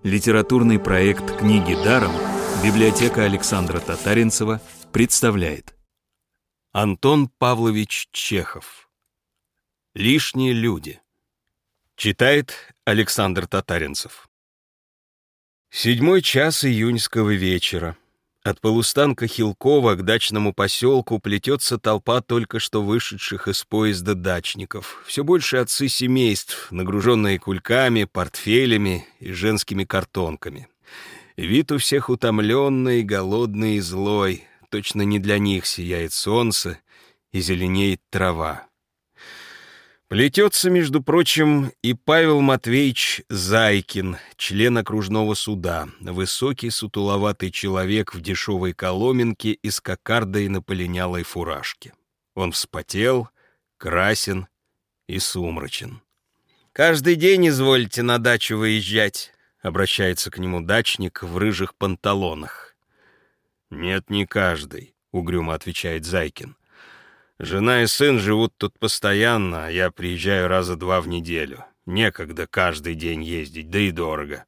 Литературный проект «Книги даром» библиотека Александра Татаринцева представляет. Антон Павлович Чехов. «Лишние люди». Читает Александр Татаринцев. 7 час июньского вечера. От полустанка Хилкова к дачному поселку плетется толпа только что вышедших из поезда дачников. Все больше отцы семейств, нагруженные кульками, портфелями и женскими картонками. Вид у всех утомленный, голодный и злой. Точно не для них сияет солнце и зеленеет трава. Плетется, между прочим, и Павел Матвеевич Зайкин, член окружного суда, высокий сутуловатый человек в дешевой коломенке и с кокардой на полинялой фуражке. Он вспотел, красен и сумрачен. «Каждый день изволите на дачу выезжать», — обращается к нему дачник в рыжих панталонах. «Нет, не каждый», — угрюмо отвечает Зайкин. «Жена и сын живут тут постоянно, а я приезжаю раза 2 в неделю. Некогда каждый день ездить, да и дорого».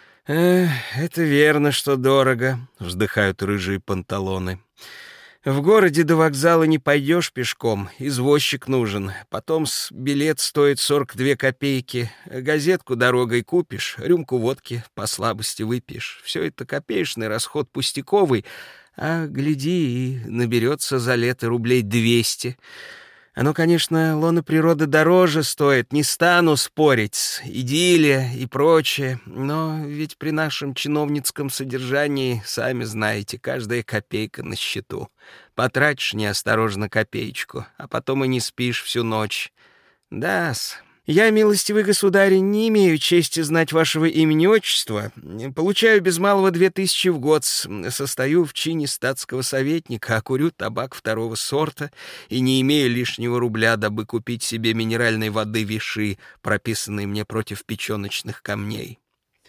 «Это верно, что дорого», — вздыхают рыжие панталоны. «В городе до вокзала не пойдешь пешком, извозчик нужен. Потом билет стоит 42 копейки. Газетку дорогой купишь, рюмку водки по слабости выпьешь. Все это копеечный расход пустяковый, а гляди, и наберется за лето рублей 200. Оно, конечно, лоно природы дороже стоит, не стану спорить, идиллия и прочее, но ведь при нашем чиновницком содержании, сами знаете, каждая копейка на счету. Потратишь неосторожно копеечку, а потом и не спишь всю ночь. Да-с. Я, милостивый государь, не имею чести знать вашего имени-отчества. Получаю без малого 2000 в год. Состою в чине статского советника, а курю табак 2-го сорта и не имею лишнего рубля, дабы купить себе минеральной воды Виши, прописанной мне против печеночных камней.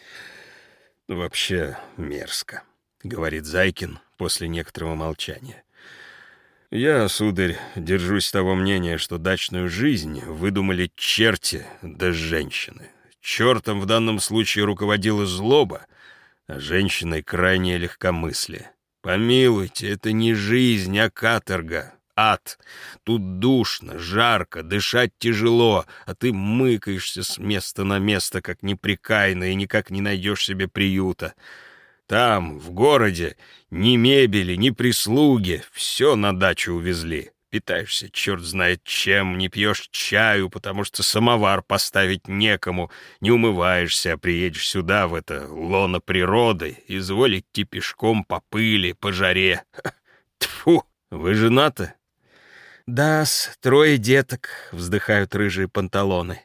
«Вообще мерзко», — говорит Зайкин после некоторого молчания. «Я, сударь, держусь того мнения, что дачную жизнь выдумали черти да женщины. Чертом в данном случае руководила злоба, а женщиной крайнее легкомыслие. Помилуйте, это не жизнь, а каторга, ад. Тут душно, жарко, дышать тяжело, а ты мыкаешься с места на место, как неприкаянный, и никак не найдешь себе приюта. Там, в городе, ни мебели, ни прислуги, все на дачу увезли. Питаешься черт знает чем, не пьешь чаю, потому что самовар поставить некому, не умываешься, а приедешь сюда, в это лоно природы, изволь идти пешком по пыли, по жаре. Тьфу! Вы женаты?» «Да-с, 3 деток», — вздыхают рыжие панталоны.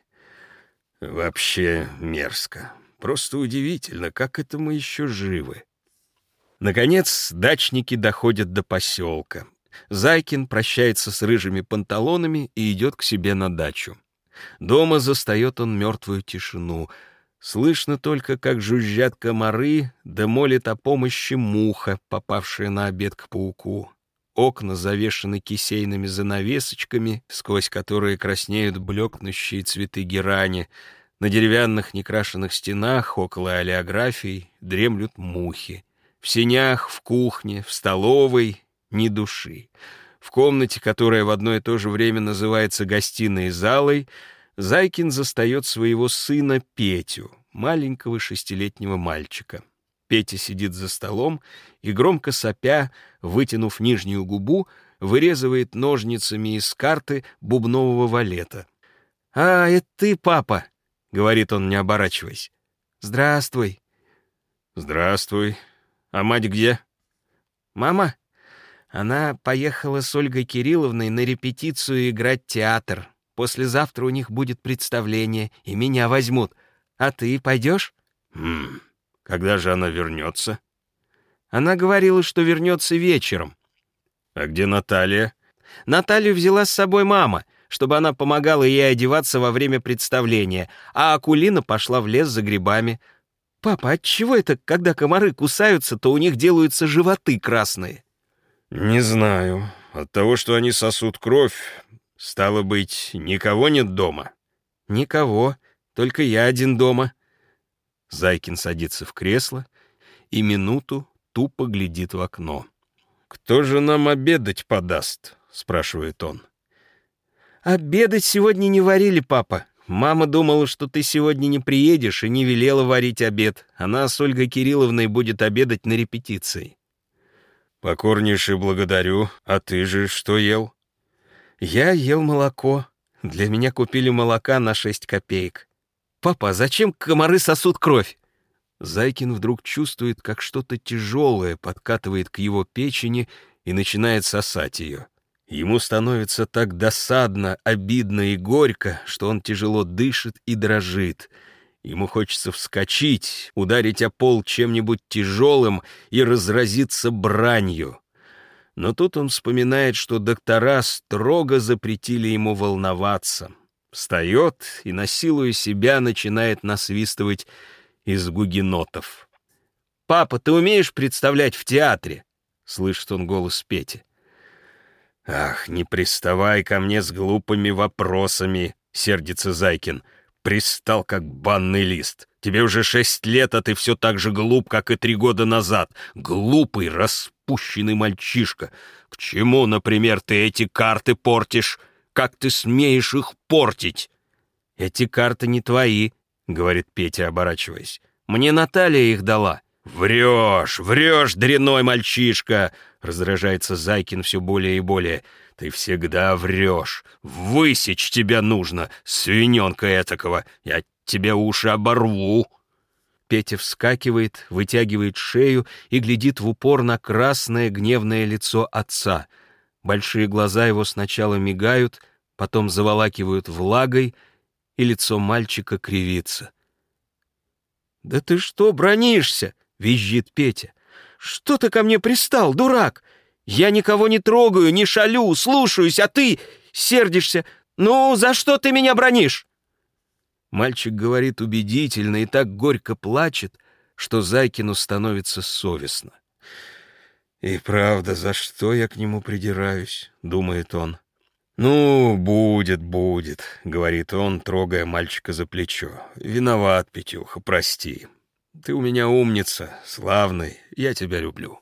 «Вообще мерзко. Просто удивительно, как это мы еще живы». Наконец, дачники доходят до поселка. Зайкин прощается с рыжими панталонами и идет к себе на дачу. Дома застает он мертвую тишину. Слышно только, как жужжат комары, да молит о помощи муха, попавшая на обед к пауку. Окна завешаны кисейными занавесочками, сквозь которые краснеют блекнущие цветы герани. На деревянных некрашенных стенах около олеографий дремлют мухи. В сенях, в кухне, в столовой ни души. В комнате, которая в одно и то же время называется гостиной и залой, Зайкин застает своего сына Петю, маленького 6-летнего мальчика. Петя сидит за столом и, громко сопя, вытянув нижнюю губу, вырезывает ножницами из карты бубнового валета. «А, это ты, папа!» — говорит он, не оборачиваясь. «Здравствуй». «Здравствуй. А мать где?» «Мама? Она поехала с Ольгой Кирилловной на репетицию играть театр. Послезавтра у них будет представление, и меня возьмут. А ты пойдешь?» Когда же она вернется?» «Она говорила, что вернется вечером». «А где Наталья?» «Наталью взяла с собой мама, чтобы она помогала ей одеваться во время представления, а Акулина пошла в лес за грибами. Папа, отчего это, когда комары кусаются, то у них делаются животы красные?» «Не знаю. От того, что они сосут кровь, стало быть, никого нет дома?» «Никого, только я один дома». Зайкин садится в кресло и минуту тупо глядит в окно. «Кто же нам обедать подаст?» — спрашивает он. «Обедать сегодня не варили, папа. Мама думала, что ты сегодня не приедешь, и не велела варить обед. Она с Ольгой Кирилловной будет обедать на репетиции». «Покорнейше благодарю. А ты же что ел?» «Я ел молоко. Для меня купили молока на 6 копеек. Папа, а зачем комары сосут кровь?» Зайкин вдруг чувствует, как что-то тяжелое подкатывает к его печени и начинает сосать ее. Ему становится так досадно, обидно и горько, что он тяжело дышит и дрожит. Ему хочется вскочить, ударить о пол чем-нибудь тяжелым и разразиться бранью. Но тут он вспоминает, что доктора строго запретили ему волноваться. Встает и, насилуя себя, начинает насвистывать из гугенотов. «Папа, ты умеешь представлять в театре?» — слышит он голос Пети. «Ах, не приставай ко мне с глупыми вопросами», — сердится Зайкин. «Пристал, как банный лист. Тебе уже 6 лет, а ты все так же глуп, как и 3 года назад. Глупый, распущенный мальчишка. К чему, например, ты эти карты портишь? Как ты смеешь их портить?» «Эти карты не твои», — говорит Петя, оборачиваясь. «Мне Наталья их дала». «Врешь, врешь, дряной мальчишка!» — раздражается Зайкин все более и более. «Ты всегда врешь. Высечь тебя нужно, свиненка этакого. Я тебе уши оборву». Петя вскакивает, вытягивает шею и глядит в упор на красное гневное лицо отца. Большие глаза его сначала мигают, потом заволакивают влагой, и лицо мальчика кривится. «Да ты что бранишься?» — визжит Петя. «Что ты ко мне пристал, дурак? Я никого не трогаю, не шалю, слушаюсь, а ты сердишься. Ну, за что ты меня бранишь?» Мальчик говорит убедительно и так горько плачет, что Зайкину становится совестно. «И правда, за что я к нему придираюсь?» — думает он. «Ну, будет, — говорит он, трогая мальчика за плечо. «Виноват, Петюха, прости. Ты у меня умница, славный, я тебя люблю».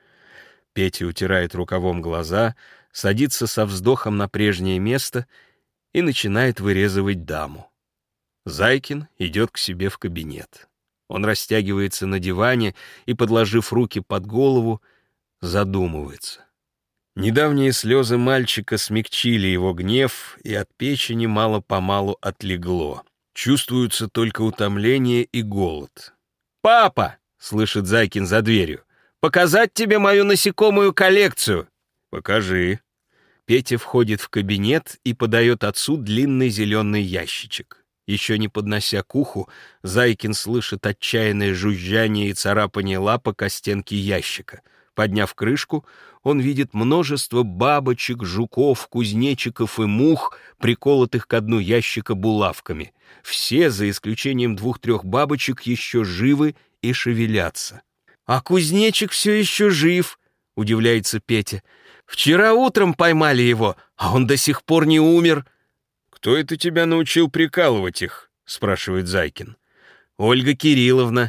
Петя утирает рукавом глаза, садится со вздохом на прежнее место и начинает вырезывать даму. Зайкин идет к себе в кабинет. Он растягивается на диване и, подложив руки под голову, задумывается. Недавние слезы мальчика смягчили его гнев, и от печени мало-помалу отлегло. Чувствуются только утомление и голод. «Папа!» — слышит Зайкин за дверью. «Показать тебе мою насекомую коллекцию!» «Покажи». Петя входит в кабинет и подает отцу длинный зеленый ящичек. Еще не поднося к уху, Зайкин слышит отчаянное жужжание и царапание лапок о стенки ящика. Подняв крышку, он видит множество бабочек, жуков, кузнечиков и мух, приколотых к дну ящика булавками. Все, за исключением 2-3 бабочек, еще живы и шевелятся. «А кузнечик все еще жив», — удивляется Петя. «Вчера утром поймали его, а он до сих пор не умер». «Кто это тебя научил прикалывать их?» — спрашивает Зайкин. «Ольга Кирилловна».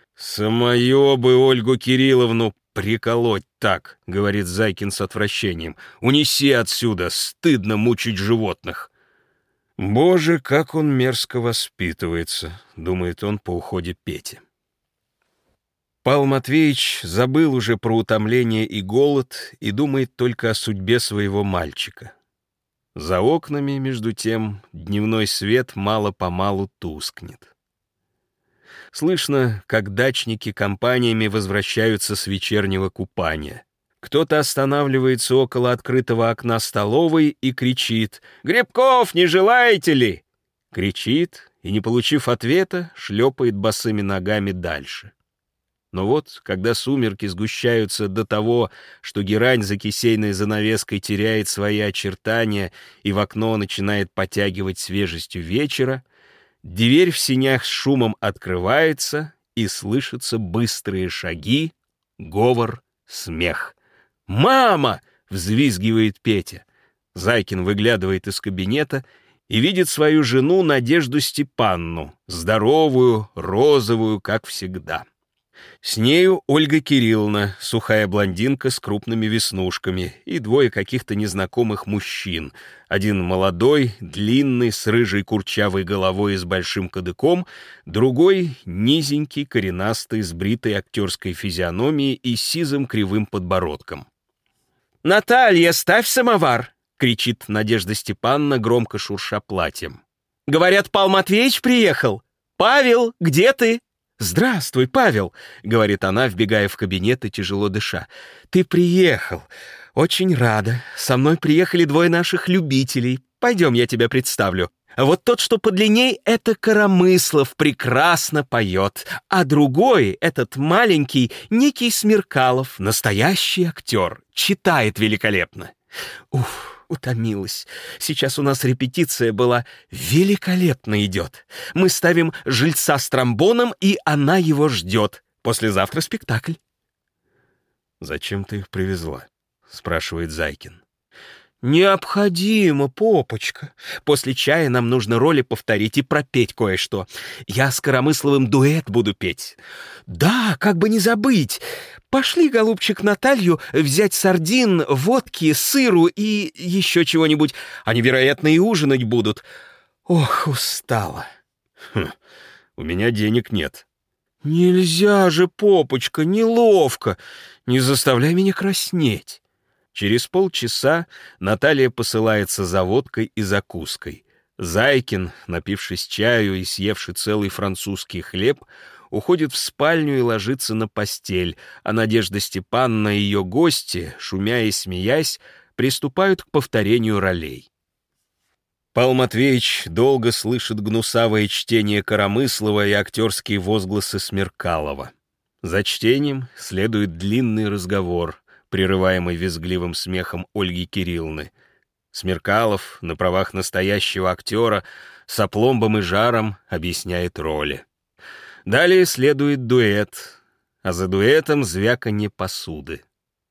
«Самое бы Ольгу Кирилловну приколоть так», — говорит Зайкин с отвращением. «Унеси отсюда, стыдно мучить животных». «Боже, как он мерзко воспитывается», — думает он по уходе Пети. Павел Матвеевич забыл уже про утомление и голод и думает только о судьбе своего мальчика. За окнами, между тем, дневной свет мало-помалу тускнет. Слышно, как дачники компаниями возвращаются с вечернего купания. Кто-то останавливается около открытого окна столовой и кричит: «Грибков, не желаете ли?» Кричит и, не получив ответа, шлепает босыми ногами дальше. Но вот, когда сумерки сгущаются до того, что герань за кисейной занавеской теряет свои очертания и в окно начинает потягивать свежестью вечера, дверь в сенях с шумом открывается, и слышатся быстрые шаги, говор, смех. «Мама!» — взвизгивает Петя. Зайкин выглядывает из кабинета и видит свою жену Надежду Степанну, здоровую, розовую, как всегда. С нею Ольга Кирилловна, сухая блондинка с крупными веснушками, и двое каких-то незнакомых мужчин. Один молодой, длинный, с рыжей курчавой головой и с большим кадыком, другой низенький, коренастый, с бритой актерской физиономией и сизым кривым подбородком. «Наталья, ставь самовар!» — кричит Надежда Степановна, громко шурша платьем. «Говорят, Павел Матвеевич приехал! Павел, где ты?» «Здравствуй, Павел», — говорит она, вбегая в кабинет и тяжело дыша. «Ты приехал. Очень рада. Со мной приехали двое наших любителей. Пойдем, я тебя представлю. Вот тот, что подлинней, это Коромыслов, прекрасно поет. А другой, этот маленький, некий Смеркалов, настоящий актер, читает великолепно. Уф, утомилась. Сейчас у нас репетиция была. Великолепно идет. Мы ставим жильца с тромбоном, и она его ждет. Послезавтра спектакль». «Зачем ты их привезла?» — спрашивает Зайкин. «Необходимо, попочка. После чая нам нужно роли повторить и пропеть кое-что. Я с Коромысловым дуэт буду петь. Да, как бы не забыть. Пошли, голубчик, Наталью взять сардин, водки, сыру и еще чего-нибудь. Они, вероятно, и ужинать будут. Ох, устала». «У меня денег нет». «Нельзя же, попочка, неловко. Не заставляй меня краснеть». Через полчаса Наталья посылается за водкой и закуской. Зайкин, напившись чаю и съевший целый французский хлеб, уходит в спальню и ложится на постель, а Надежда Степановна и ее гости, шумя и смеясь, приступают к повторению ролей. Павел Матвеевич долго слышит гнусавое чтение Коромыслова и актерские возгласы Смеркалова. За чтением следует длинный разговор, прерываемый визгливым смехом Ольги Кирилловны. Смеркалов на правах настоящего актера с опломбом и жаром объясняет роли. Далее следует дуэт, а за дуэтом звяканье посуды.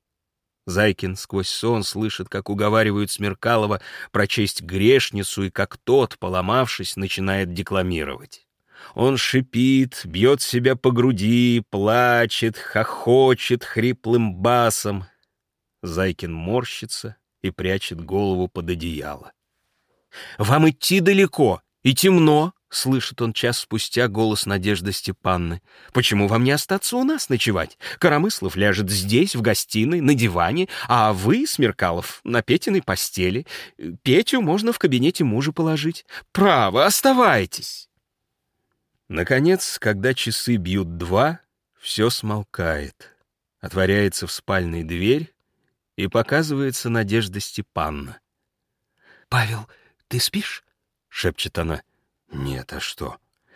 Зайкин сквозь сон слышит, как уговаривают Смеркалова прочесть «Грешницу», и как тот, поломавшись, начинает декламировать. Он шипит, бьет себя по груди, плачет, хохочет хриплым басом. Зайкин морщится и прячет голову под одеяло. «Вам идти далеко и темно», — слышит он час спустя голос Надежды Степанны. «Почему вам не остаться у нас ночевать? Коромыслов ляжет здесь, в гостиной, на диване, а вы, Смеркалов, на Петиной постели. Петю можно в кабинете мужа положить. Право, оставайтесь». Наконец, когда часы бьют 2, все смолкает. Отворяется в спальной дверь, и показывается Надежда Степановна. «Павел, ты спишь?» — шепчет она. «Нет, а что?»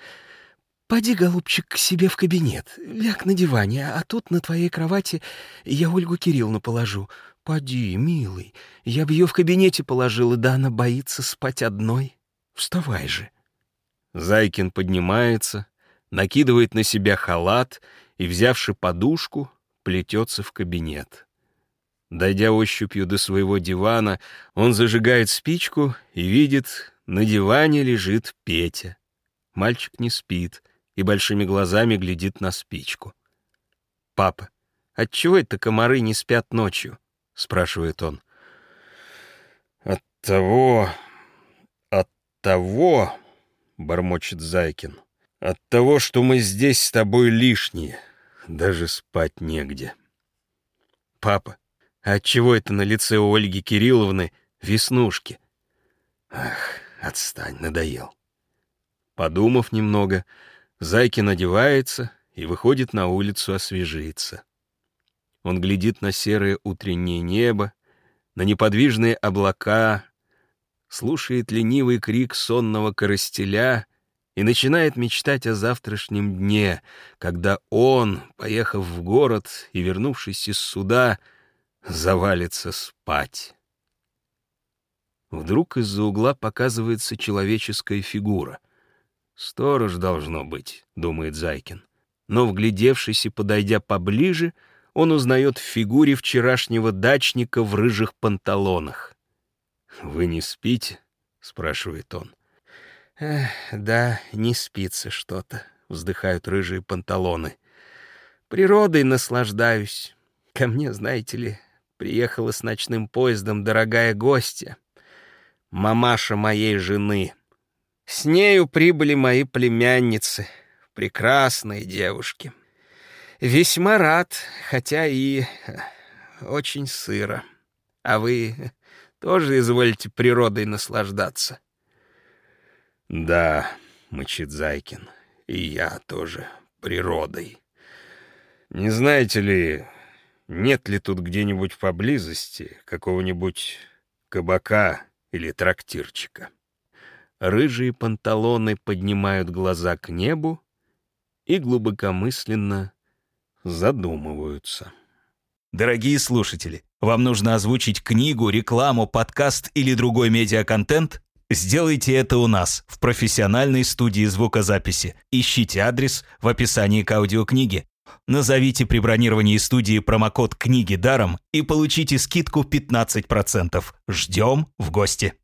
«Поди, голубчик, к себе в кабинет. Ляг на диване, а тут на твоей кровати я Ольгу Кирилловну положу. Поди, милый, я б ее в кабинете положила, да она боится спать одной. Вставай же». Зайкин поднимается, накидывает на себя халат и, взявши подушку, плетется в кабинет. Дойдя ощупью до своего дивана, он зажигает спичку и видит, на диване лежит Петя. Мальчик не спит и большими глазами глядит на спичку. «Папа, отчего это комары не спят ночью?» — спрашивает он. От того, — бормочет Зайкин, — от того, что мы здесь с тобой лишние, даже спать негде». «Папа, а отчего это на лице у Ольги Кирилловны веснушки?» «Ах, отстань, надоел». Подумав немного, Зайкин одевается и выходит на улицу освежиться. Он глядит на серое утреннее небо, на неподвижные облака, слушает ленивый крик сонного коростеля и начинает мечтать о завтрашнем дне, когда он, поехав в город и вернувшись из суда, завалится спать. Вдруг из-за угла показывается человеческая фигура. «Сторож должно быть», — думает Зайкин. Но, вглядевшись и подойдя поближе, он узнает в фигуре вчерашнего дачника в рыжих панталонах. «Вы не спите?» — спрашивает он. Да, не спится что-то, вздыхают рыжие панталоны. Природой наслаждаюсь. Ко мне, знаете ли, приехала с ночным поездом дорогая гостья, мамаша моей жены. С нею прибыли мои племянницы, прекрасные девушки. Весьма рад, хотя и очень сыро. А вы тоже изволите природой наслаждаться? Да, мычит Зайкин, и я тоже природой. Не знаете ли, нет ли тут где-нибудь поблизости какого-нибудь кабака или трактирчика? Рыжие панталоны поднимают глаза к небу и глубокомысленно задумываются. Дорогие слушатели, вам нужно озвучить книгу, рекламу, подкаст или другой медиаконтент? Сделайте это у нас, в профессиональной студии звукозаписи. Ищите адрес в описании к аудиокниге. Назовите при бронировании студии промокод «Книги даром» и получите скидку 15%. Ждем в гости.